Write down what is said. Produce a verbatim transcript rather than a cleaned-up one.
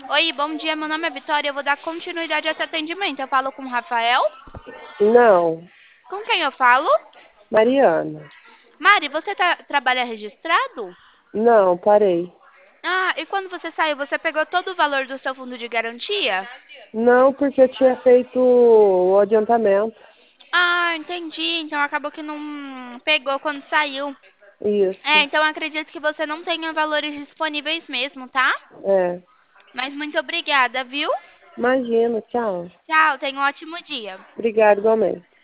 Oi, bom dia. Meu nome é Vitória. Eu vou dar continuidade a esse atendimento. Eu falo com o Rafael. Não, Com quem eu falo? Mariana. Mari, você tá- trabalha registrado? Não, parei. Ah, e quando você saiu, você pegou todo o valor do seu fundo de garantia? Não, porque eu tinha feito o adiantamento. Ah, entendi. Então acabou que não pegou quando saiu. É, Isso. então acredito que você não tenha valores disponíveis mesmo, tá? É. Mas muito obrigada, viu? Imagina, tchau. Tchau, tenha um ótimo dia. Obrigada igualmente.